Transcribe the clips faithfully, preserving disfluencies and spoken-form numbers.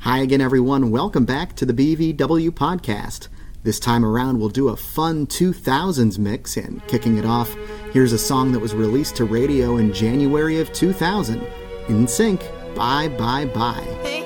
Hi again, everyone. Welcome back to the B V W podcast. This time around, we'll do a fun two thousands mix, and kicking it off, here's a song that was released to radio in January of two thousand. In Sync, Bye Bye Bye. Hey.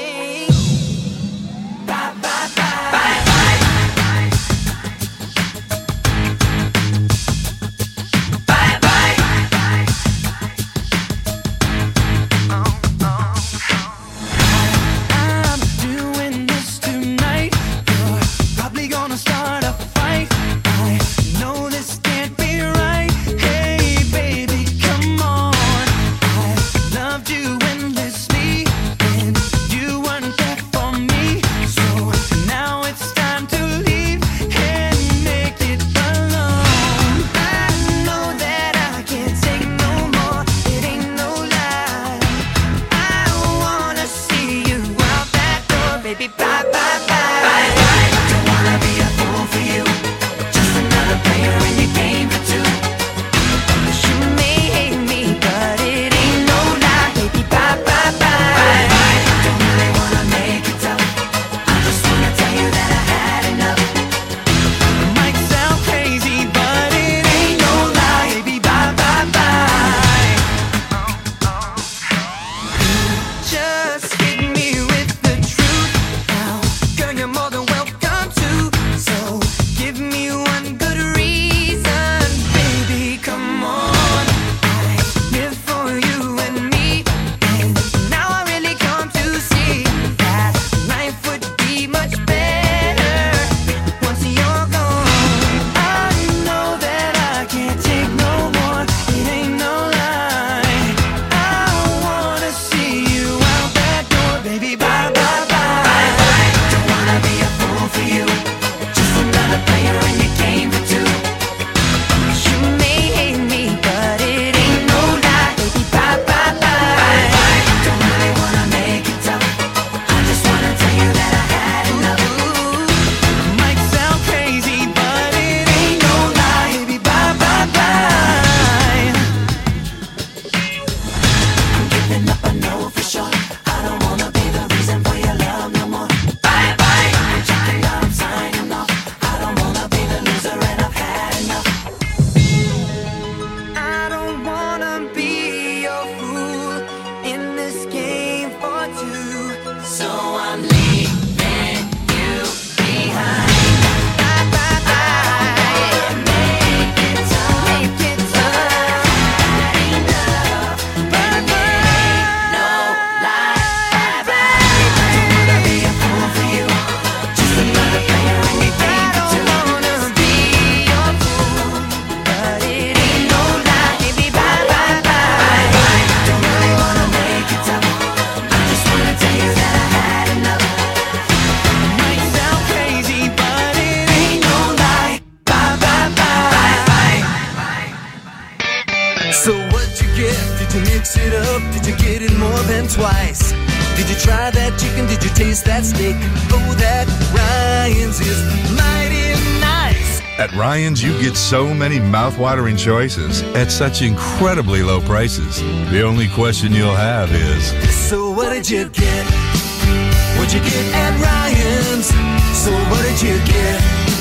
Ryan's, you get so many mouth-watering choices at such incredibly low prices. The only question you'll have is, so what did you get? What'd you get at Ryan's? So what did you get?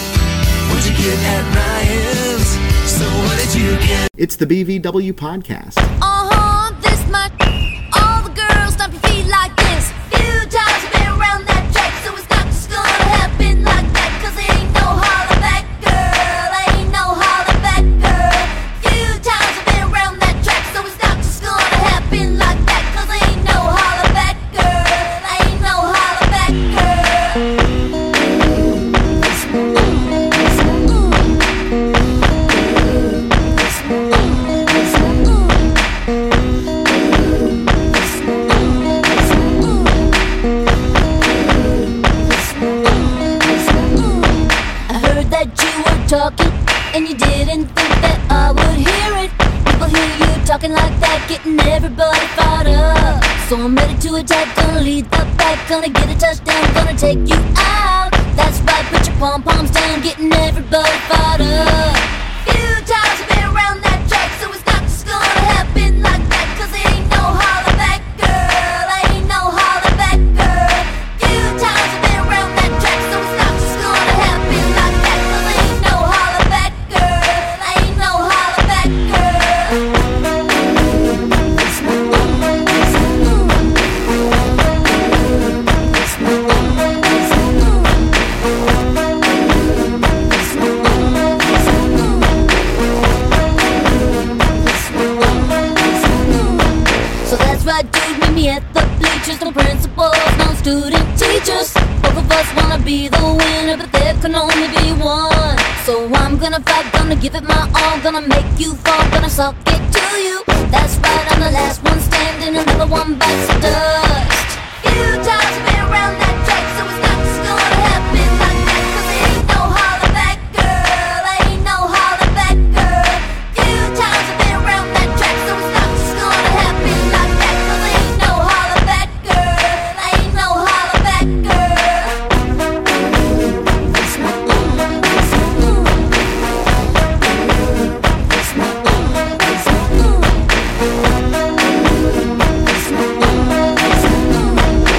What'd you get at Ryan's? So what did you get? It's the B V W podcast. Uh-huh, this much. All the girls stomp your feet like this. Few times you've been around that track, so it's not just gonna happen like that, cause it ain't no holler back. Talking, and you didn't think that I would hear it. People hear you talking like that, getting everybody fired up. So I'm ready to attack, gonna lead the pack, gonna get a touchdown, gonna take you out. That's right, put your pom-poms down, getting everybody fired up. Few times you've been around that track, so it's not just gonna happen like that, cause it ain't no holler back, girl, ain't no holler back, girl. principals, no student teachers. Both of us wanna be the winner, but there can only be one. So I'm gonna fight, gonna give it my all, gonna make you fall, gonna suck it to you. That's right, I'm the last one standing, another one bites the dust. Few times I've been around that track, so it's not just gonna happen like that. 'Cause ain't no holler back, girl, ain't no holler back, girl. Few times I've been around that track, so it's not just gonna happen like that. 'Cause ain't no holler back, girl, ain't no holler back, girl. It's my own, it's my own. It's my own, it's my own. It's my own, it's my own.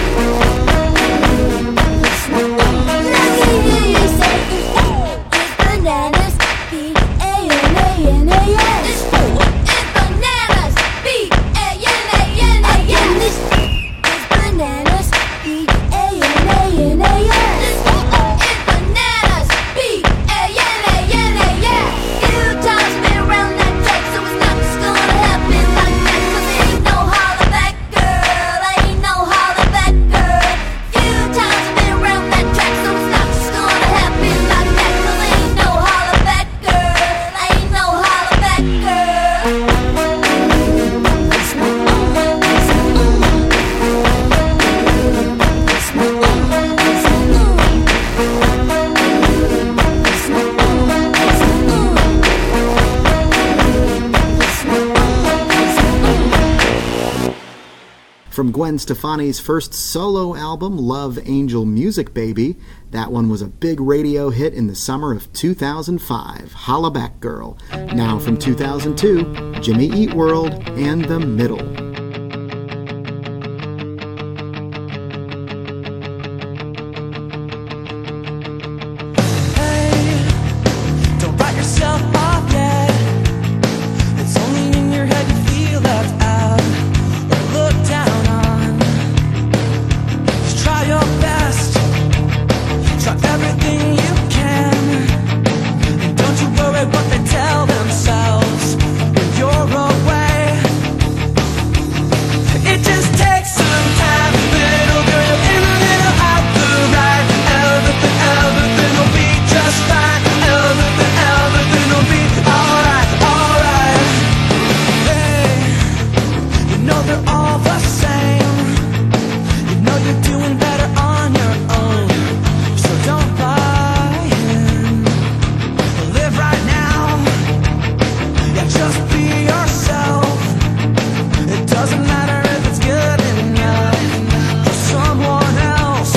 It's my own. Let me hear you say it's bananas, B A N A N A S. It's bananas, B A N A N A S. It's bananas, B A N A N A S. It's bananas, B A N A N A S. Few times been around that track, so it's not just gonna happen like that. 'Cause ain't no holler back, girl, ain't no holler back, girl. Few times been around that track, so it's not just gonna happen like that. 'Cause ain't no holler back, girl, ain't no holler back, girl. It's my own, it's my own. It's my own, it's my own. It's my own, it's my own. It's my own, it's my own. From Gwen Stefani's first solo album, Love Angel Music Baby, that one was a big radio hit in the summer of two thousand five, Holla Back Girl. Now from two thousand two, Jimmy Eat World and The Middle. Don't write yourself off yet. It's only in your head you feel left out or looked down on. Just try your best. Try everything you can. And don't you worry what they tell themselves when you're away. It just takes some time, little girl, in a little out the right. Everything, everything will be just fine. Everything, everything will be alright, alright. Hey, you know they're all the same. You know you're doing better on your own. So don't buy in. Live right now. Yeah, just be yourself. It doesn't matter if it's good enough for someone else.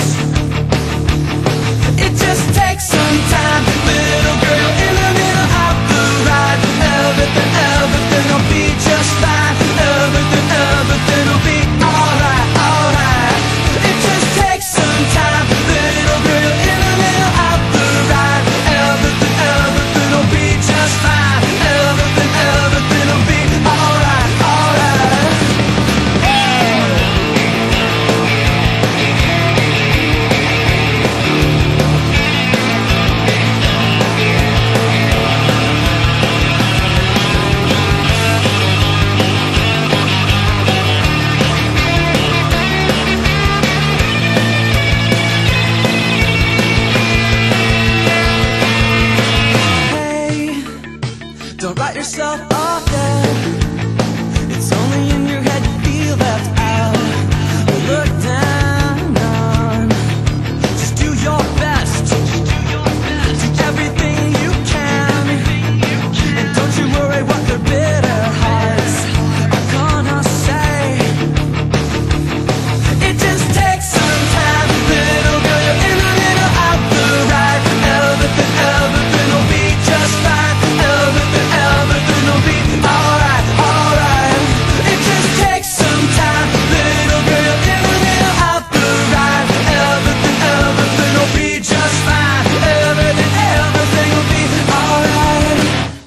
It just takes some time, little girl, in the middle of the ride. Everything, everything will be just fine. Everything, everything will be alright, alright. It just takes some time, little girl, in the middle of the ride. Everything, everything will be just fine. Everything, everything will be alright, alright. Hey, don't write yourself off yet. It's only in your head you feel left out or look down on. Just do your best. Do everything you can. And don't you worry what their bitter hearts are gonna say. It just takes some time, little girl, you're in the middle of the ride. Everything, everything will be just fine. Everything, everything will be alright, alright. It just takes some time, little girl, in the middle of the ride. Everything, everything will be just fine. Everything, everything will be alright.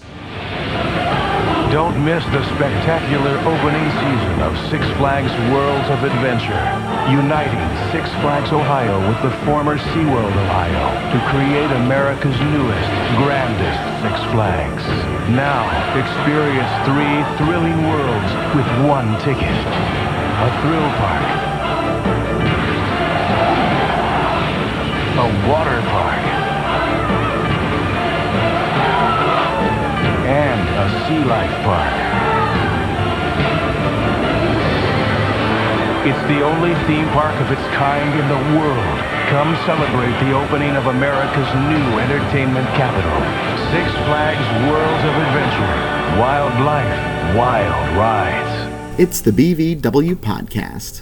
Don't miss the spectacular opening season of Six Flags Worlds of Adventure, uniting Six Flags Ohio with the former SeaWorld Ohio to create America's newest, grandest Six Flags. Now, experience three thrilling worlds with one ticket. A thrill park, only theme park of its kind in the world. Come celebrate the opening of America's new entertainment capital. Six Flags Worlds of Adventure. Wild life, wild rides. It's the B V W Podcast.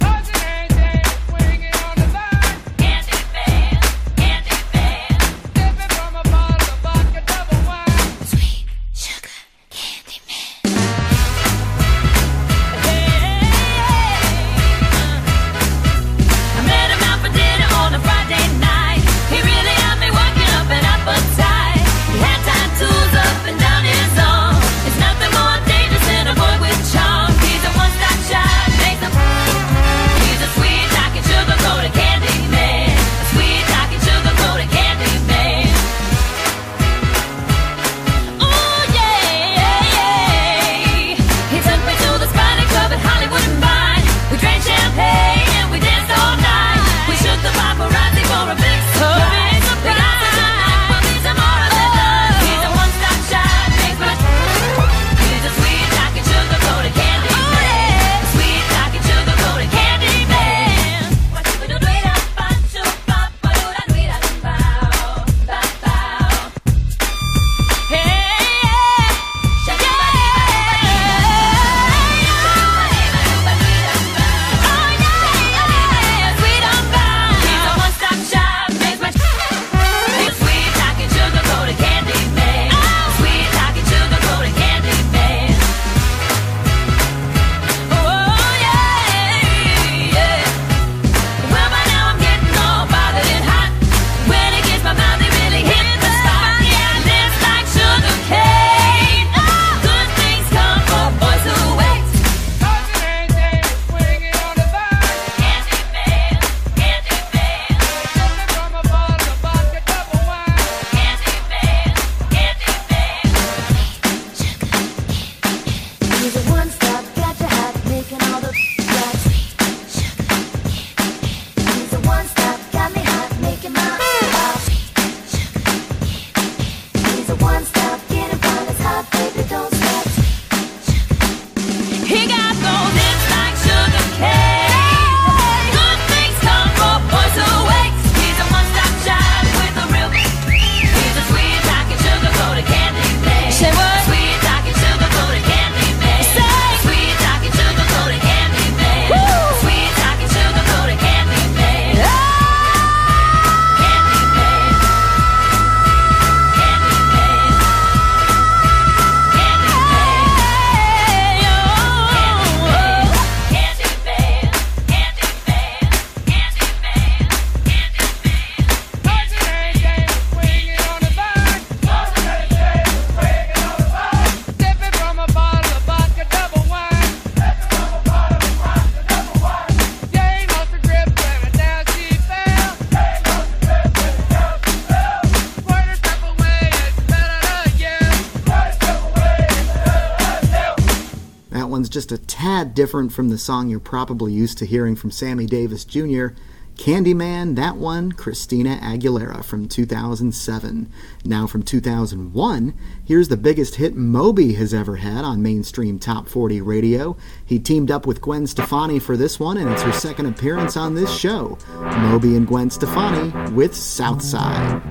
Just a tad different from the song you're probably used to hearing from Sammy Davis Junior Candyman, that one, Christina Aguilera from two thousand seven. Now from two thousand one, here's the biggest hit Moby has ever had on mainstream top forty radio. He teamed up with Gwen Stefani for this one, and it's her second appearance on this show. Moby and Gwen Stefani with Southside.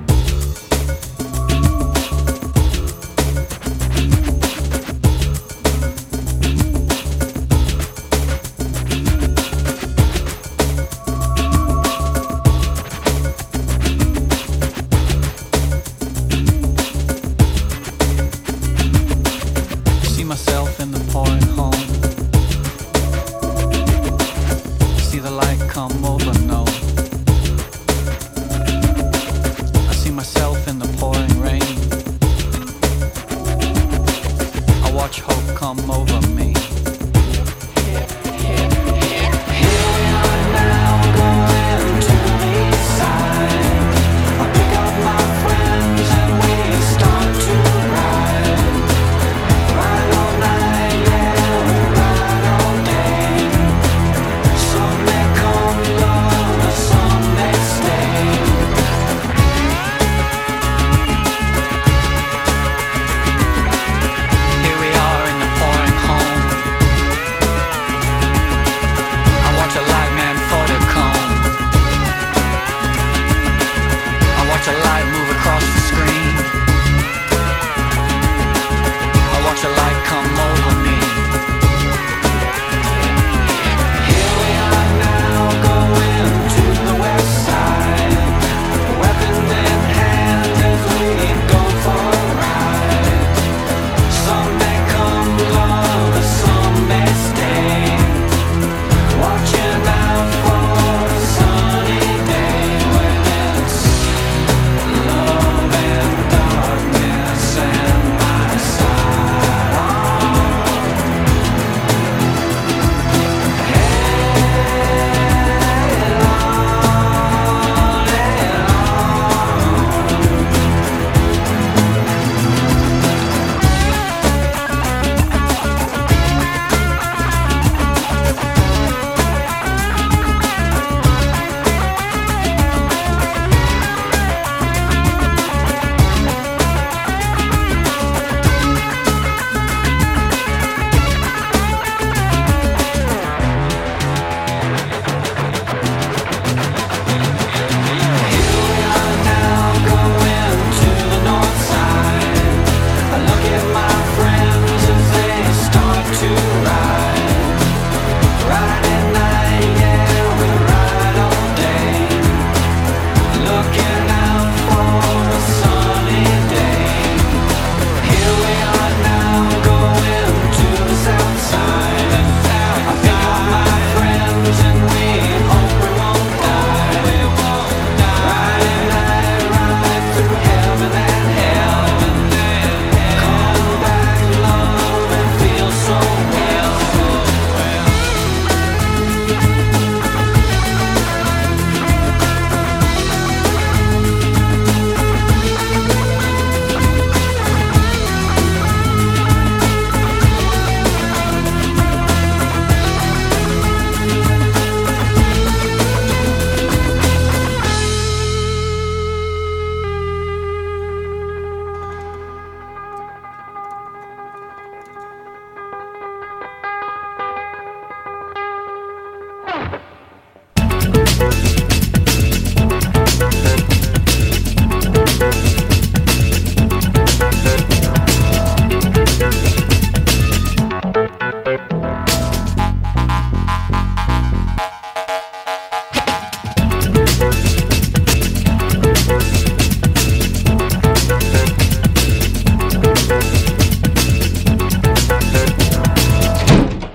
See the light come over, no. I see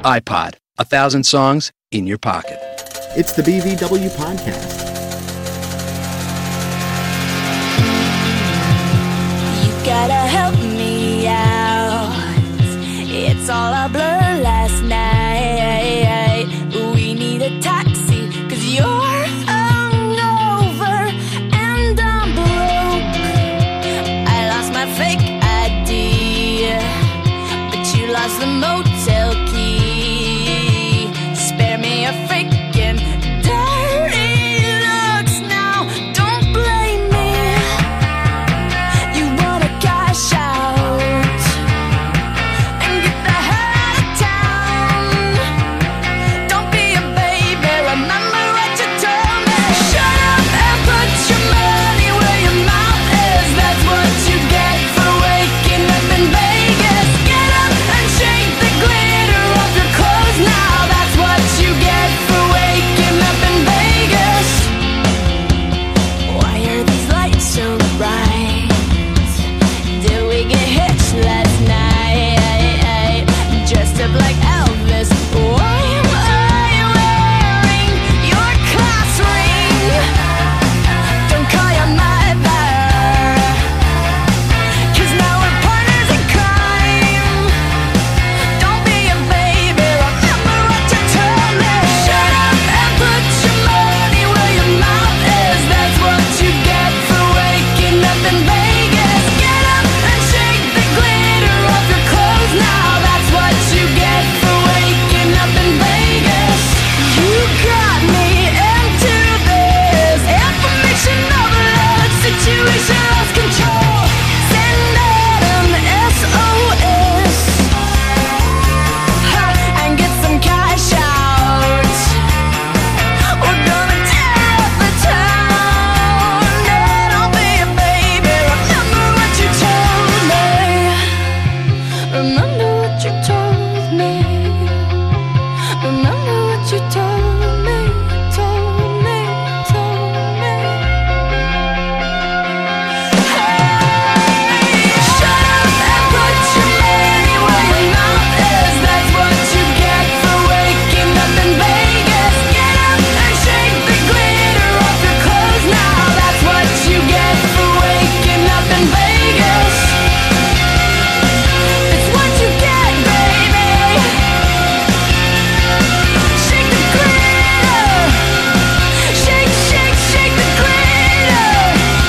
iPod, a thousand songs in your pocket. It's the B V W Podcast. You gotta help me out. It's all a blur last night. We need a taxi, cause you're hungover and I'm broke. I lost my fake I D, but you lost the motel key. Spare me a freaking dirty looks now. Don't blame me. You wanna cash out and get the hell out of town. Don't be a baby, remember what you told me. Shut up and put your money where your mouth is. That's what you get for waking up in Vegas. Get up and shake the glitter off your clothes now. That's what you get for waking up in Vegas. Why are these lights so bright? Did we get hitched last night? Dressed up like Elvis. Why am I wearing your class ring? Don't call your mother, cause now we're partners in crime. Don't be a baby, remember what you told me. Shut up and put your money where your mouth is. That's what you get for waking up in Vegas. Get up and shake the glitter off your clothes now. That's what you get for waking up in Vegas. You got me into this information overload situation, lost control. Send out an S O S and get some cash out. We're gonna tear up the town. Yeah, don't be a baby, remember what you told me. Remember what you told me. Remember what you told me, told me, told me. Hey, shut up and put your money where your mouth is. That's what you get for waking up in Vegas. Get up and shake the glitter off your clothes now. That's what you get for waking up in Vegas. It's what you get, baby. Shake the glitter. Shake, shake, shake the glitter.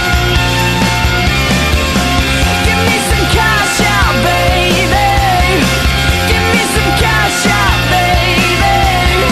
Give me some cash out, baby. Give me some cash out, baby.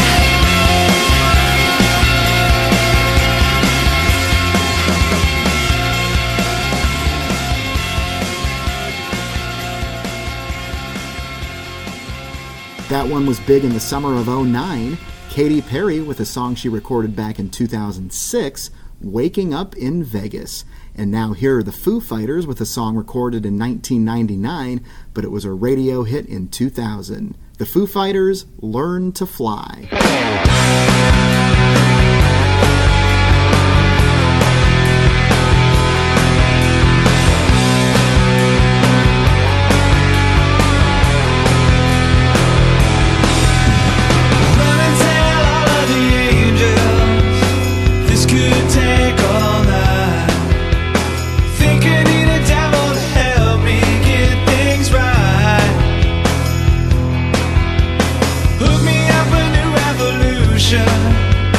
That one was big in the summer of oh nine. Katy Perry with a song she recorded back in two thousand six, Waking Up in Vegas. And now here are the Foo Fighters with a song recorded in nineteen ninety-nine, but it was a radio hit in two thousand. The Foo Fighters, Learn to Fly. Run and tell all of the angels this could take all night. Think I need a devil to help me get things right. Hook me up a new revolution.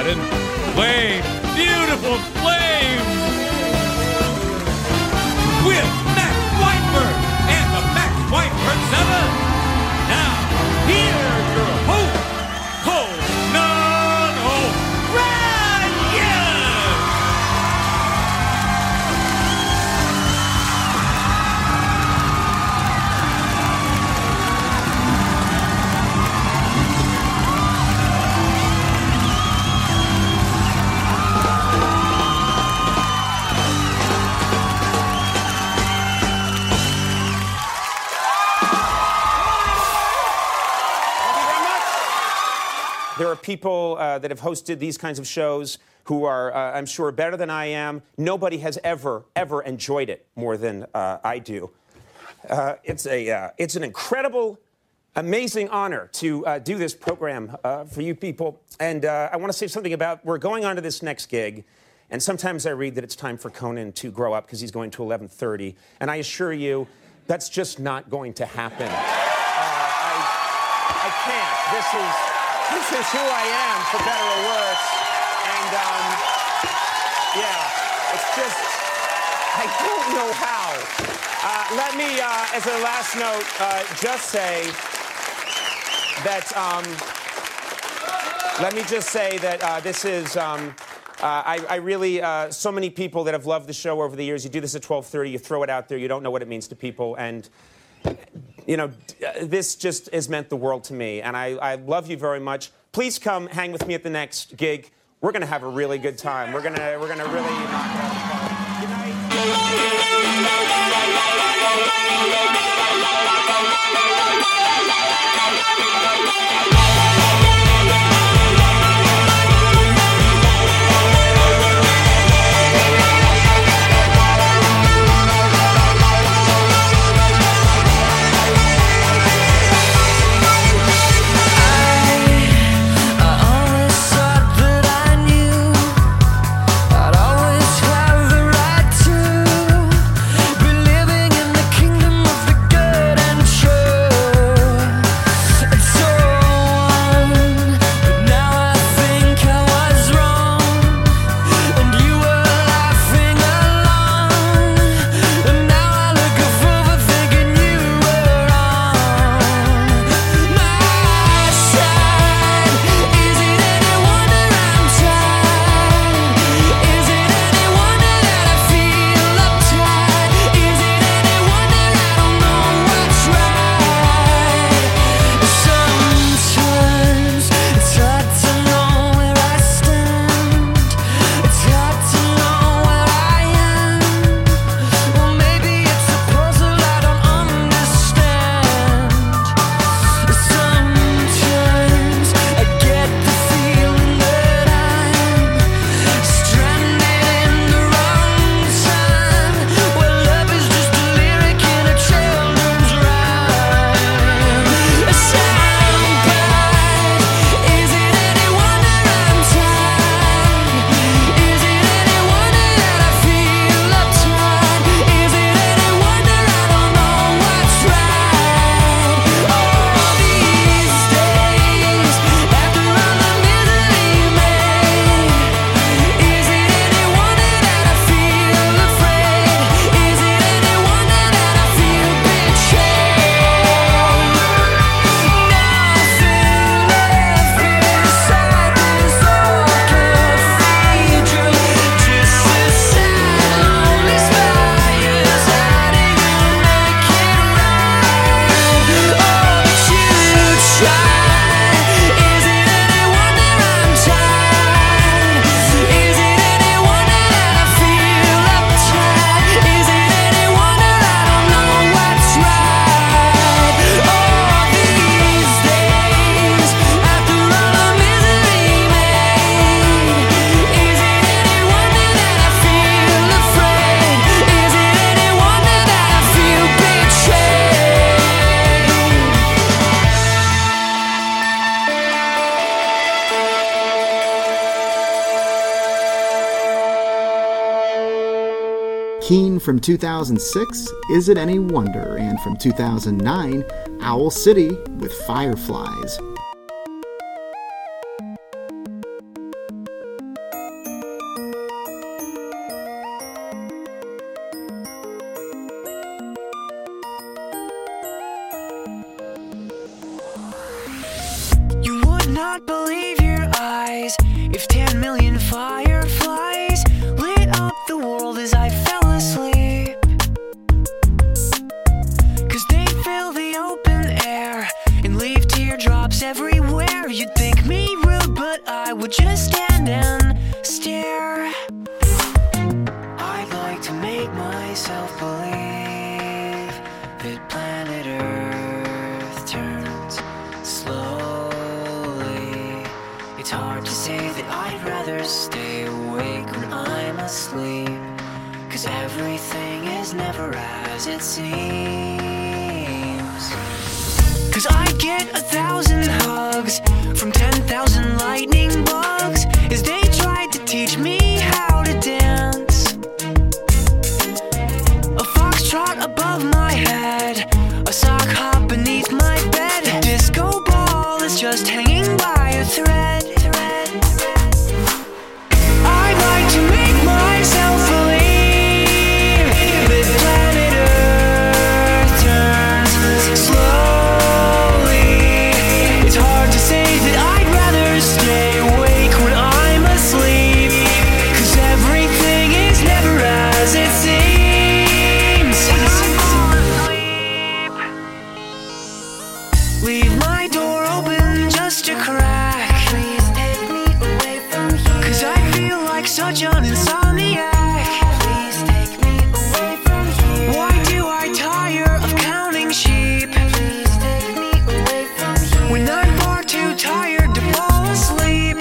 and play Beautiful Flames with Max Whiteford and the Max Whiteford Seven. Now, here's your host, Conan O'Brien. There are people uh, that have hosted these kinds of shows who are, uh, I'm sure, better than I am. Nobody has ever, ever enjoyed it more than uh, I do. Uh, it's a, uh, it's an incredible, amazing honor to uh, do this program uh, for you people. And uh, I want to say something about, we're going on to this next gig, and sometimes I read that it's time for Conan to grow up because he's going to eleven thirty. And I assure you, that's just not going to happen. Uh, I, I can't. This is... This is who I am, for better or worse. And, um, yeah, it's just, I don't know how. Uh, let me, uh, as a last note, uh, just say that, um, let me just say that uh, this is, um, uh, I, I really, uh, so many people that have loved the show over the years, you do this at twelve thirty, you throw it out there, you don't know what it means to people, and you know, this just has meant the world to me, and I, I love you very much. Please come hang with me at the next gig. We're gonna have a really good time. We're gonna, we're gonna really knock it out of the park. Good night. Keen from two thousand six, Is It Any Wonder? And from two thousand nine, Owl City with Fireflies. myself believe that planet Earth turns slowly. It's hard to say that I'd rather stay awake when I'm asleep, 'cause everything is never as it seems. 'Cause I get a thousand hugs from ten thousand lightning bugs as they tried to teach me how to dance. A foxtrot above my head, a sock hop beneath my bed. A disco ball is just hanging by a thread. I'd like to make myself believe that planet Earth turns slowly. It's hard to say that I'd rather stay awake when I'm asleep, 'cause everything is never as it seems. Leave my door open just a crack. Please take me away from here, 'cause I feel like such an insomniac. Please take me away from here. Why do I tire of counting sheep? Please take me away from here, when I'm far too tired to fall asleep.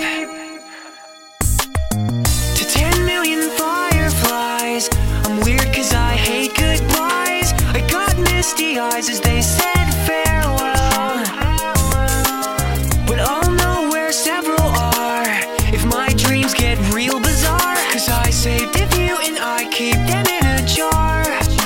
To ten million fireflies, I'm weird 'cause I hate goodbyes. I got misty eyes as they said farewell, but I'll know where several are if my dreams get real bizarre, 'cause I saved a few and I keep them in a jar.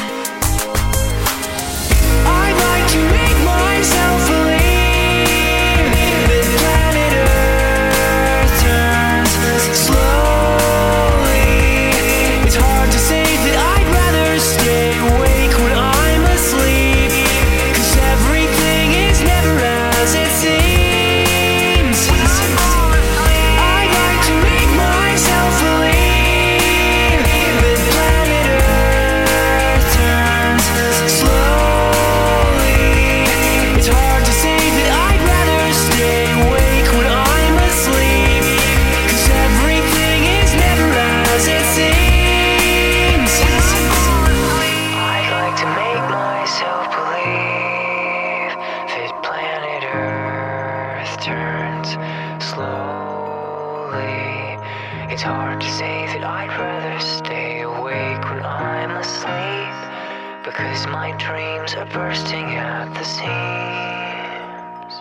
I'd like to make myself believe that planet Earth turns slowly. It's hard to say that I'd rather stay awake when I'm asleep, 'cause everything is never as it seems. I'd like to make myself believe that planet Earth turns slowly. It's hard to say that I'd rather stay awake when I'm asleep, 'cause everything is never as it seems. I'd like to make myself believe that planet Earth turns slowly. It's hard to say that I'd rather stay awake when I'm asleep, because my dreams are bursting at the seams.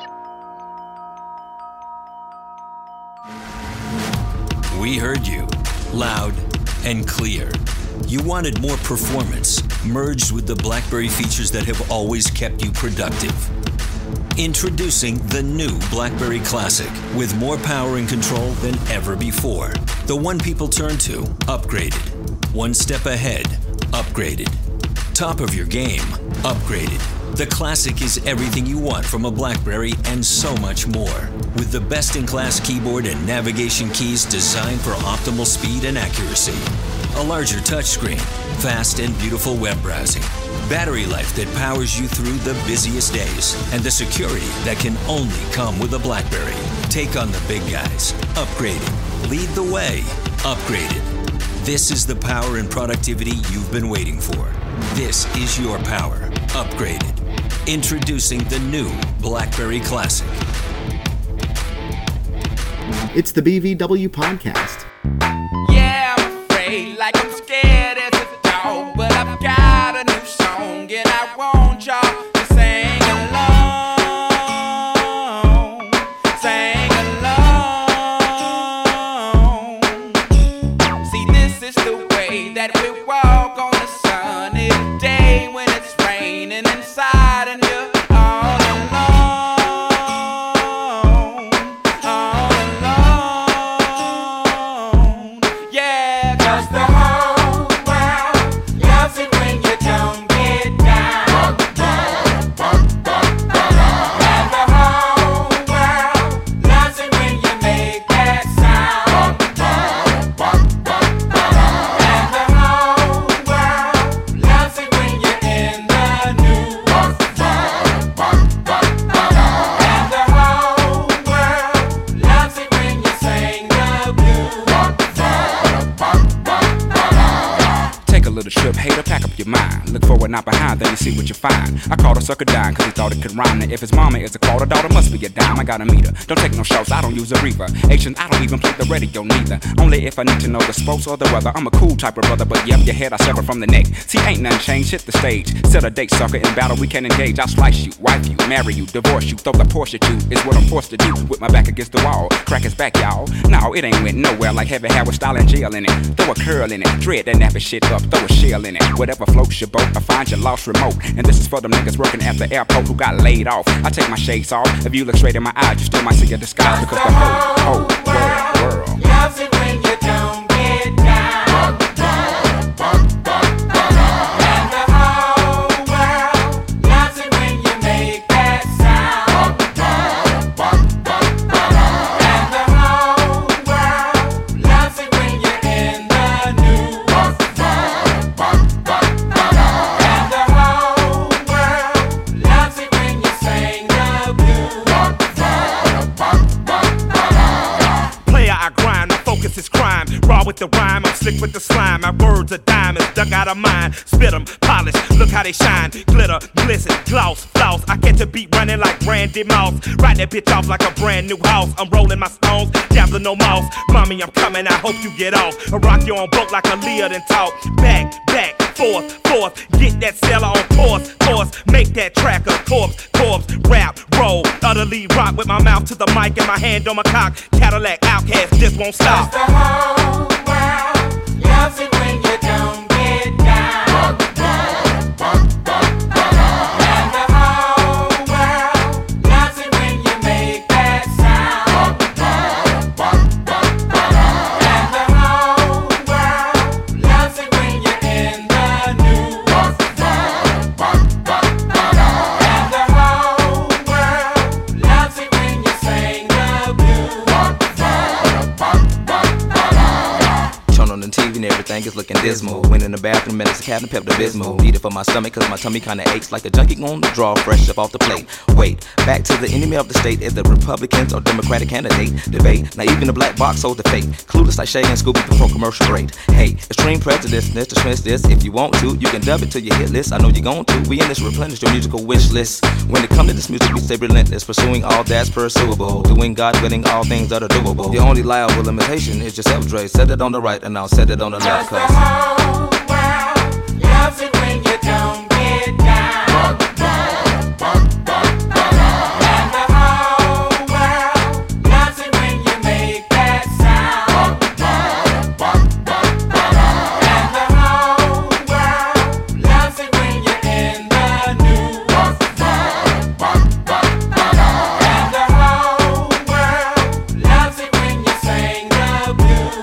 We heard you, loud and clear. You wanted more performance, merged with the BlackBerry features that have always kept you productive. Introducing the new BlackBerry Classic, with more power and control than ever before. The one people turn to, upgraded. One step ahead, upgraded. Top of your game, upgraded. The Classic is everything you want from a BlackBerry and so much more. With the best-in-class keyboard and navigation keys designed for optimal speed and accuracy. A larger touchscreen, fast and beautiful web browsing. Battery life that powers you through the busiest days. And the security that can only come with a BlackBerry. Take on the big guys. Upgraded. Lead the way. Upgraded. This is the power and productivity you've been waiting for. This is your power. Upgraded. Introducing the new BlackBerry Classic. It's the B V W Podcast. Yeah, I'm afraid, like I'm scared as a dog, but I've got a new song and I want y'all to sing along, sing along. See, this is the way that we walk on a sunny day when it's raining inside and you're all alone, all alone. Yeah, 'cause the whole world loves it when you don't get down. And the whole world loves it when you make that sound. And the whole world loves it when you're in the news. And the whole world loves it when you sing the blues. of the trip, hater, pack up your mind. Look forward, not behind, then you see what you find. I called a sucker dime, cause he thought it could rhyme. Now if his mama is a quarter, daughter must be a dime. I got a meter, don't take no shots, I don't use a reaver. Asian, I don't even play the radio neither. Only if I need to know the sports or the weather. I'm a cool type of brother, but yep, your head I sever from the neck. See, ain't nothing changed, hit the stage. Set a date, sucker, in battle we can engage. I'll slice you, wife you, marry you, divorce you, throw the Porsche at you. Is what I'm forced to do, with my back against the wall. Crack his back, y'all. No, it ain't went nowhere like heavy hair with style and jail in it. Throw a curl in it, dread that nappy shit up, throw a shell in it. Whatever floats your boat, I find your lost remote. And this is for them niggas working at the airport who got laid off. I take my shades off, if you look straight in my eyes, you still might see a disguise. Because the whole, whole world, world loves it when you don't get down. And the whole world loves it when you make that sound. And the whole world loves it when you're in the news. And the whole world loves it when you sing the blues. Player, I grind, my focus is crime. Raw with the rhyme, I'm slick with the slime. My words are diamonds, dug out of mine. Spit them, polish, look how they shine. Glitter, glisten, gloss, floss. I catch a beat running like Randy Moss. Ride that bitch off like a brand new house. I'm rolling my stones, dabbling no mouse. Mommy, I'm coming, I hope you get off. I rock you on boat like a Leah then talk. Back, back, forth, forth. Get that seller on course, course. Make that track a corpse, corpse. Rap, roll, utterly rock with my mouth to the mic and my hand on my cock. Cadillac, outcast, just won't stop. The whole world loves it when you don't get down. And the whole world loves it when you make that sound. And the whole world loves it when you're in the news. And the whole world loves it when you sing the blues. Turn on the T V and everything is looking dismal. Went in the bathroom and it's a Captain Pepto-Bismol. Need it for my stomach cause my tummy kinda aches like a junkie on the draw fresh up off the plate. Wait, back to the enemy of the state is the Republicans or Democratic candidate debate. Now even the black box holds the fake. Clueless like Shay and Scooby before commercial break. Hey, extreme prejudice, let's dismiss this. If you want to, you can dub it to your hit list. I know you're going to. We in this replenish your musical wish list. When it comes to this music, we stay relentless, pursuing all that's pursuable, doing God willing all things that are doable. The only liable limitation is yourself, Dre. Set it on the right and I'll set it on the left. The whole world loves it when you don't get down. And the whole world loves it when you make that sound. And the whole world loves it when you're in the news. And the whole world loves it when you sing the blues.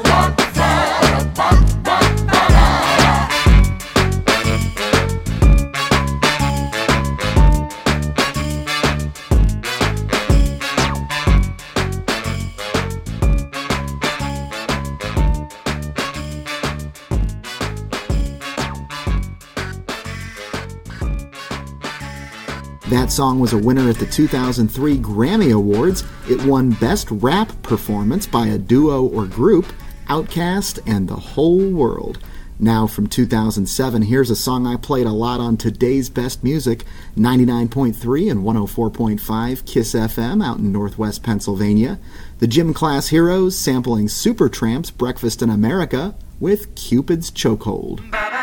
That song was a winner at the two thousand three Grammy Awards. It won Best Rap Performance by a Duo or Group, Outkast, and The Whole World. Now from two thousand seven, here's a song I played a lot on today's Best Music, ninety-nine point three and one oh four point five KISS F M out in Northwest Pennsylvania. The Gym Class Heroes sampling Supertramp's Breakfast in America with Cupid's Chokehold.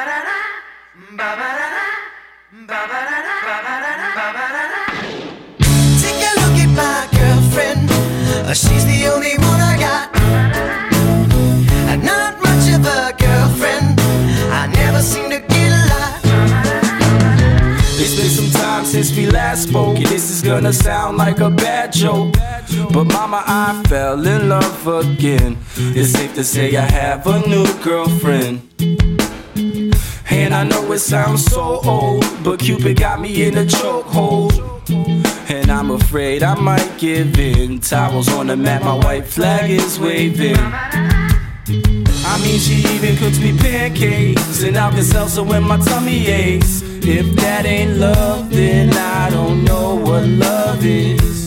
Take a look at my girlfriend. Uh, she's the only one I got. Uh, not much of a girlfriend. I never seem to get a lot. It's been some time since we last spoke, and this is gonna sound like a bad joke. But mama, I fell in love again. It's safe to say I have a new girlfriend. And I know it sounds so old, but Cupid got me in a chokehold. And I'm afraid I might give in. Towels on the mat, my white flag is waving. I mean, she even cooks me pancakes and Alka-Seltzer when my tummy aches. If that ain't love, then I don't know what love is.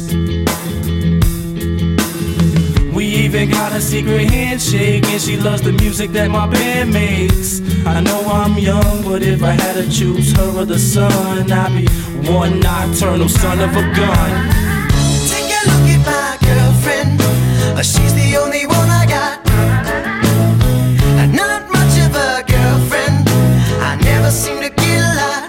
We even even got a secret handshake, and she loves the music that my band makes. I know I'm young, but if I had to choose her or the sun, I'd be one nocturnal son of a gun. Take a look at my girlfriend. Uh, she's the only one I got. Uh, not much of a girlfriend. I never seem to get a lot.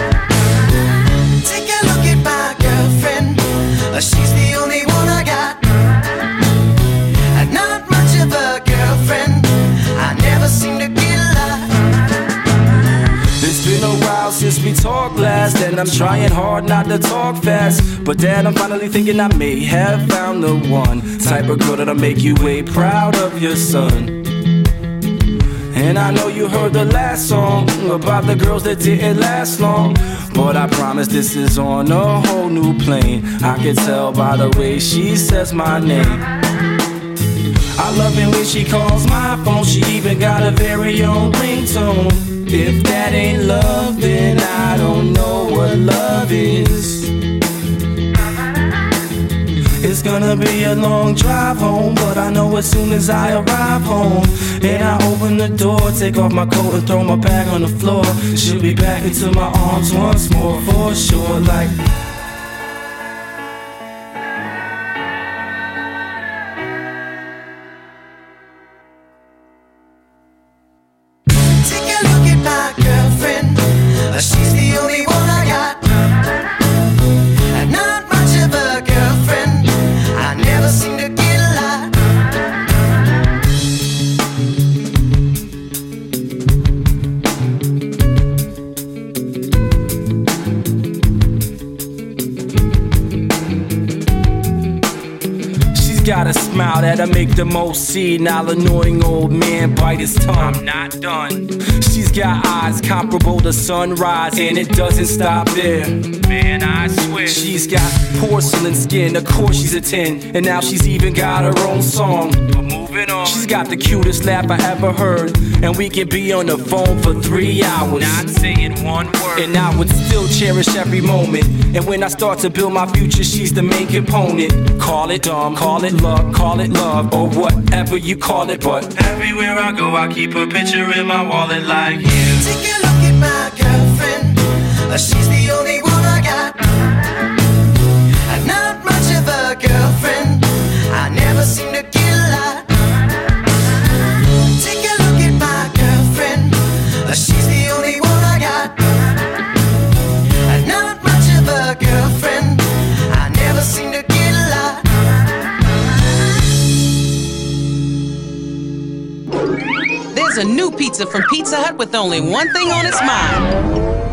Take a look at my girlfriend. Uh, she's the only one I got. Uh, not much of a girlfriend. I never seem to get a lot. It's been a while since we talked last, and I'm trying hard not to talk fast. But Dad, I'm finally thinking I may have found the one type of girl that'll make you way proud of your son. And I know you heard the last song about the girls that didn't last long, but I promise this is on a whole new plane. I can tell by the way she says my name. I love it when she calls my phone. She even got a very own ringtone. If that ain't love, then I don't know what love is. It's gonna be a long drive home, but I know as soon as I arrive home and I open the door, take off my coat and throw my bag on the floor, she'll be back into my arms once more for sure. Like Take a look at my girlfriend. Uh, she's the only one I got. Uh, not much of a girlfriend. I never seem to get a lot. she's got a smile that'll make the most senile annoying old man bite his tongue. I'm not done. She's got eyes comparable to sunrise, and it doesn't stop there. Man, I swear. She's got porcelain skin, of course she's a ten, and now she's even got her own song. But moving on. She's got the cutest laugh I ever heard, and we can be on the phone for three hours. Not saying one word. And I would still cherish every moment. And when I start to build my future, she's the main component. Call it dumb, call it luck, call it love, or whatever you call it, but everywhere I go, I keep a picture in my wallet like you. Take a look at my girlfriend. Uh, she's the only one I got. Uh, not much of a girlfriend. I never seem to get a lot. Take a look at my girlfriend. Uh, she's the only one I got. Uh, not much of a girlfriend. I never seem to get a lot. There's a new pizza from Pizza Hut with only one thing on its mind.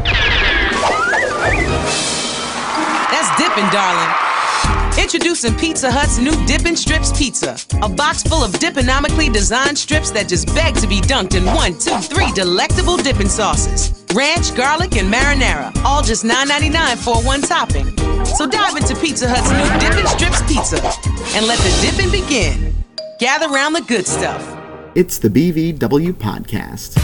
That's dipping, darling. Introducing Pizza Hut's new Dippin' Strips Pizza. A box full of dipponomically designed strips that just beg to be dunked in one, two, three delectable dipping sauces. Ranch, garlic, and marinara. All just nine ninety-nine for one topping. So dive into Pizza Hut's new Dippin' Strips Pizza and let the dipping begin. Gather round the good stuff. It's the B V W Podcast.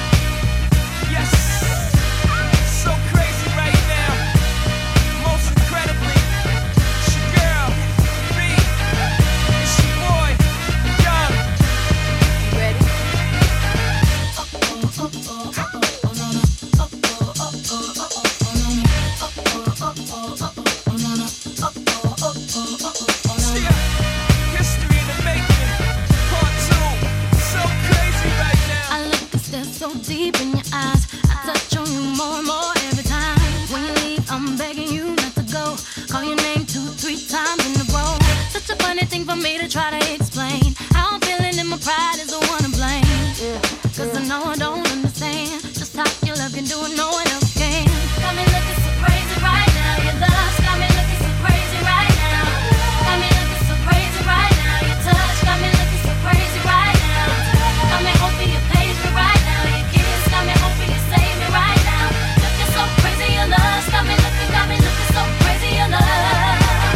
So deep in your eyes, I touch on you more and more every time. When you leave, I'm begging you not to go. Call your name two, three times in a row. Such a funny thing for me to try to explain. How I'm feeling and my pride is the one to blame. Yeah, cause I know I don't understand just how your love can do it, no one else can. Got me looking so crazy right now. Your love's got me looking so crazy right now. Got me looking so crazy right now. Your touch got me looking so crazy right now. Got me hoping you page me right now. Got me hoping you save me right now. Looking so crazy, your love. Got me looking, got me looking so crazy, your love.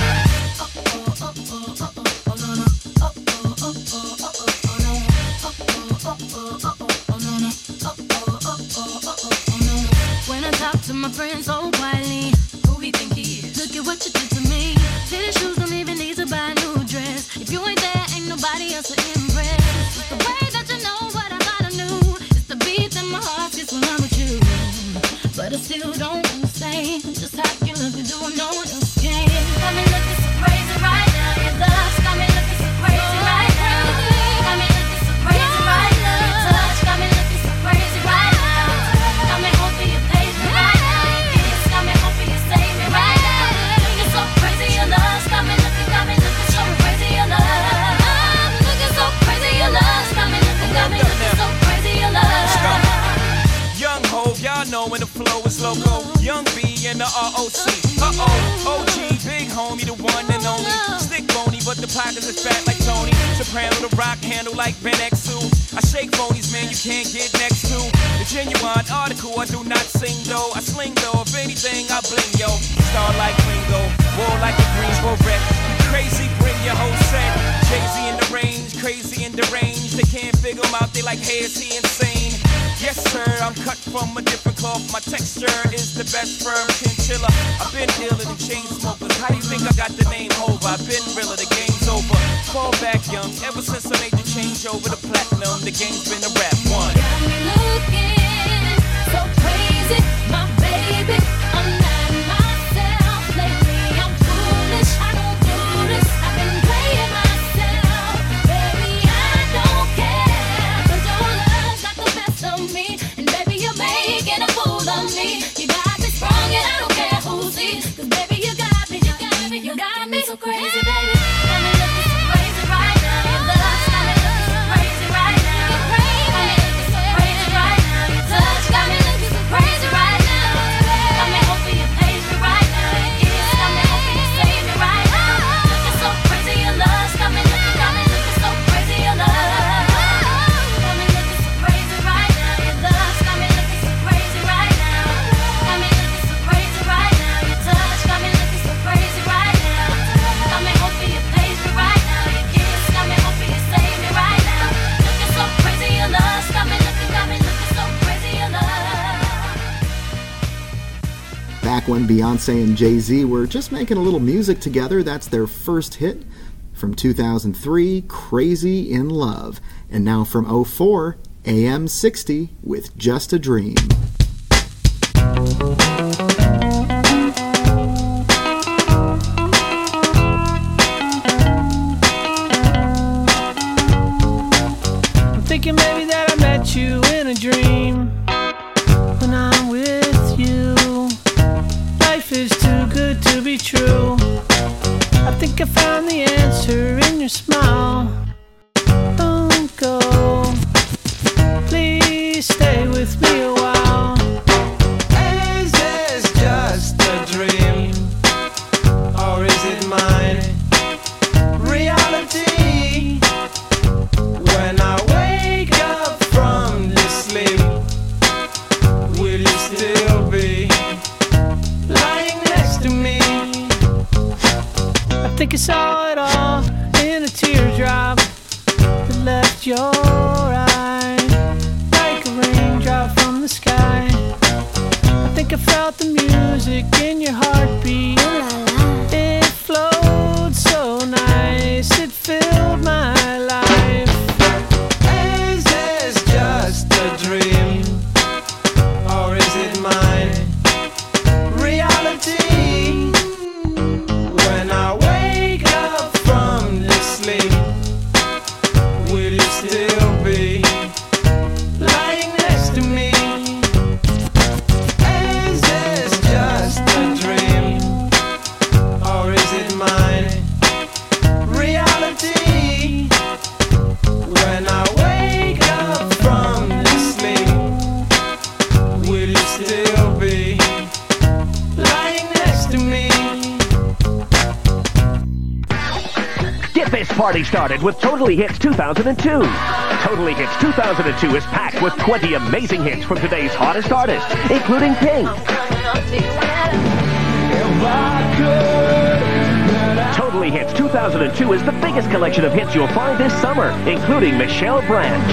When I talk to my friends so quietly, who we think he is? Look at what you did to me. Fitted shoes don't even need to buy a new dress. If you ain't there, ain't nobody else to impress. It's the way that you know what I thought I knew. It's the beat that my heart gets when I'm with you. I still don't understand just how you look and do what no one else can. Got me looking so crazy right now. Your love got me looking so crazy right now. Got me looking so crazy right now. Your touch got me looking so crazy right now. Got me hoping you page me right now. Your kiss got me hoping you save me right now. Looking so crazy, your love got me looking, got me looking so crazy, your love. Looking so crazy, your love got me looking, got me looking so crazy, your love. Young Hov, y'all know when the flow is loco. Young B and the R O C. Uh-oh, O G, big homie, the one and only. Stick bony, but the pockets is fat like Tony. Soprano, the rock handle like Ben X two. I shake phonies, man, you can't get next to. The genuine article, I do not sing though. I sling though, if anything, I bling yo. Star like Ringo, war like a Greensboro wreck. Crazy, bring your whole set. Jay-Z in the range, crazy in the range. They can't figure him out, they like, hey, is he insane? Yes, sir, I'm cut from a different cloth. My texture is the best firm chinchilla. I've been dealer than chain smokers. How do you think I got the name Hov? I've been realer, the game's over. Fall back young, ever since I made the change over to platinum, the game's been a rap one. Got me looking so crazy, my baby. I'm not myself lately. I'm foolish. I don't do this. I've been playing myself, baby. I don't care. 'Cause your love's got the best of me, and baby, you're making a fool of me. You got me strong, and I don't care who sees. 'Cause baby, you got me, you got me, you got me so crazy, baby. Got me looking so crazy right now. Your love's got me looking so crazy right now. You're crazy. Got me looking so crazy right now. Your touch got me looking so crazy right now. Got me hoping you page me right now. Your kiss got me hoping you save me right now. Looking so crazy, your love's got me looking, got me looking so crazy, your love. Got me looking so crazy right now. Your love's got me looking so crazy right now. Got me looking so crazy right now. Your touch got me looking so crazy right now. Got me hoping you page me right now. Your kiss got me hoping you save me right now. Looking so crazy, your love's got me looking, got me looking so crazy, your love. Back when Beyonce and Jay-Z were just making a little music together, that's their first hit from two thousand three, Crazy in Love. And now from oh four, A M sixty with Just a Dream. I'm thinking maybe that I met you in a dream. When I'm with you, life is too good to be true. I think I found the answer in your smile. Don't go, please stay with me a while. Is this just a dream, or is it mine? Reality. When I wake up from this sleep, will you still be lying next to me? I think I saw it all in a teardrop that left your eye, like a raindrop from the sky. I think I felt the music in your heartbeat. It flowed so nice, it filled my life. Is this just a dream, or is it mine? Reality. When I wake up from this sleep, will you still be lying next to me? Is this just a dream, or is it mine? Reality. When I wake up from this sleep, will you still be lying next to me? Get this party started with Totally Hits two thousand two. Totally Hits two thousand two is packed with twenty amazing hits from today's hottest artists, including Pink. Totally Hits two thousand two is the biggest collection of hits you'll find this summer, including Michelle Branch.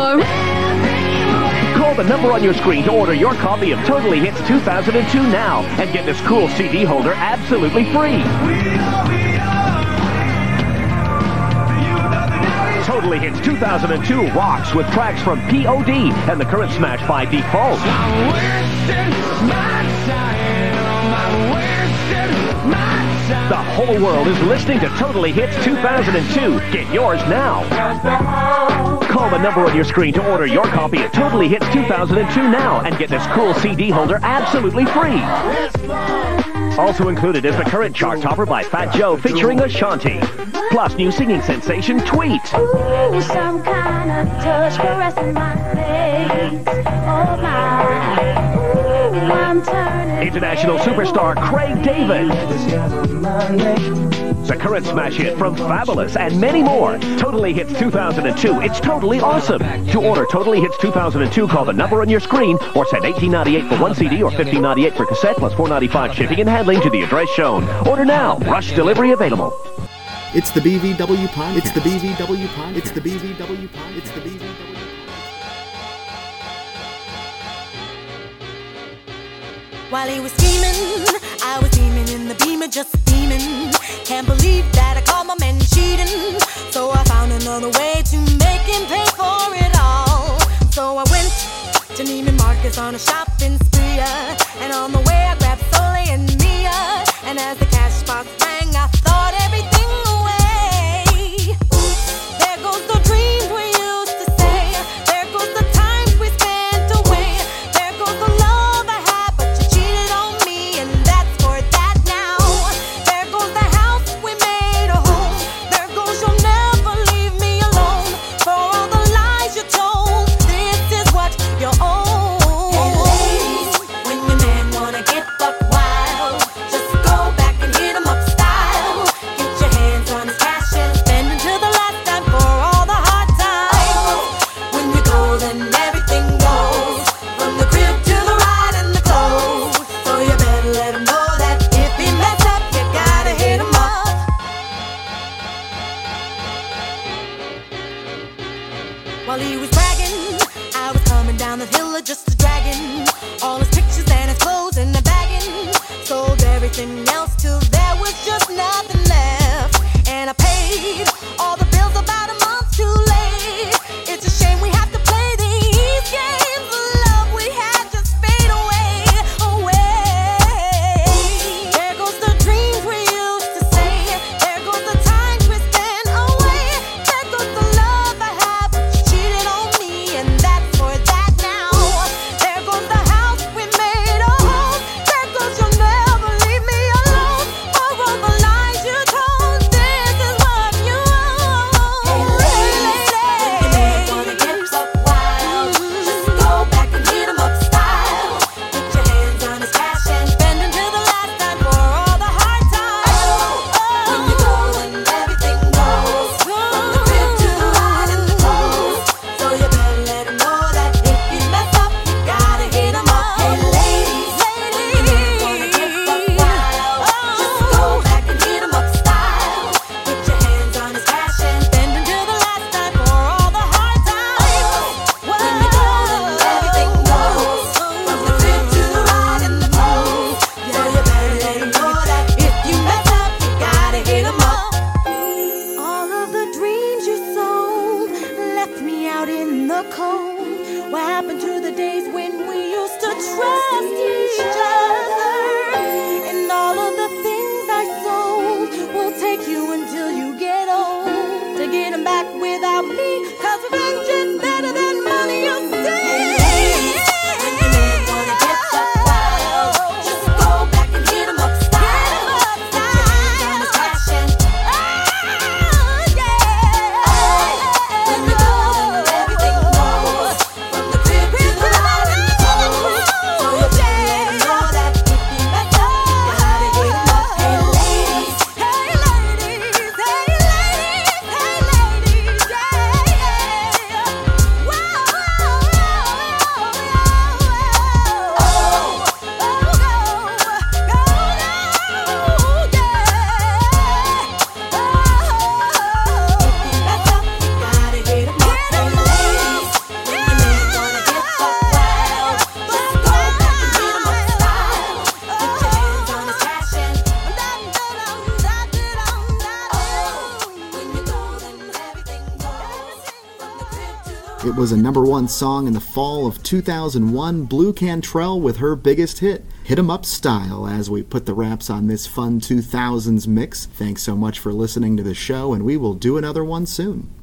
Call the number on your screen to order your copy of Totally Hits two thousand two now and get this cool C D holder absolutely free. Totally Hits two thousand two rocks with tracks from P O D and the current Smash by Default. The whole world is listening to Totally Hits two thousand two. Get yours now. Call the number on your screen to order your copy of Totally Hits two thousand two now and get this cool C D holder absolutely free. Also included is the current chart topper by Fat Joe featuring Ashanti. Plus new singing sensation Tweet. Ooh, some kind of touch caressing my face. Oh my. Ooh, I'm turning. International superstar Craig David. The current smash hit from Fabulous and many more. Totally Hits two thousand two. It's totally awesome. To order Totally Hits two thousand two, call the number on your screen or send eighteen ninety-eight for one C D or fifteen ninety-eight for cassette plus four ninety-five shipping and handling to the address shown. Order now. Rush delivery available. It's the B V W podcast. It's the B V W podcast. It's the B V W podcast. It's the B V W. While he was scheming, I was beaming in the beamer, just steaming. Can't believe that I caught my man cheating. So I found another way to make him pay for it all. So I went to Neiman Marcus on a shopping spree, uh, and on the way I grabbed Soleil and Mia. And as the cash box rang, I thought everything away. Oops, there goes the dreams we used to say. There goes the times we spent away. There goes the love I had, but you cheated on me, and that's for that now. There goes the house we made a home. There goes you'll never leave me alone. For all the lies you told, this is what you own. Hey ladies, when your man wanna get buck wild, just go back and hit him up style. Get your hands on his cash and spend until the last time for all the hard times. When you go, then everything goes, from the crib to the ride and the clothes. So you better let him know that if he mess up, you gotta hit him up. While he was bragging, I was coming down the hill of just a dragon. All his pictures and his clothes in the bagging. Sold everything else till there was just nothing left. And I paid all the bills about a month too late. It's a shame we have to play these games. The love we had just fade away, away. There goes the dreams we used to say. There goes the times we spent away. There goes the love I had, but you cheated on me, and that's for that now. There goes the house we made a home. There goes you'll never leave me alone. For all the lies you told, this is what you own. Hey ladies, when your man wanna get buck wild, just go back and hit him up style. Put your hands on his cash and spend until the last time for all the hard times. When you go, then everything goes, from the crib to the ride and the clothes. So you better let him know that if you mess up, you gotta hit him up. Hey ladies, when your man wanna get buck wild, just go back and hit him up style. Put your hands on his cash and spend until the last time for all the hard times. When you go, then everything goes, from the crib to the ride and the clothes. So you better let him know that if you mess up, you gotta hit him up. All of the dreams you sold left me out in the cold. What happened to the days when we used to trust each other? And all of the things I sold will take you until you get old to get them back without me. Cause revenge is better than money, you say. When your man wanna get buck wild, just go back and hit him up style. Put your hands on his cash and when you go, then everything goes, from the crib to the ride and the clothes. So you better let him know that It was a number one song in the fall of two thousand one, Blue Cantrell with her biggest hit, Hit 'em Up Style, as we put the wraps on this fun two thousands mix. Thanks so much for listening to the show, and we will do another one soon.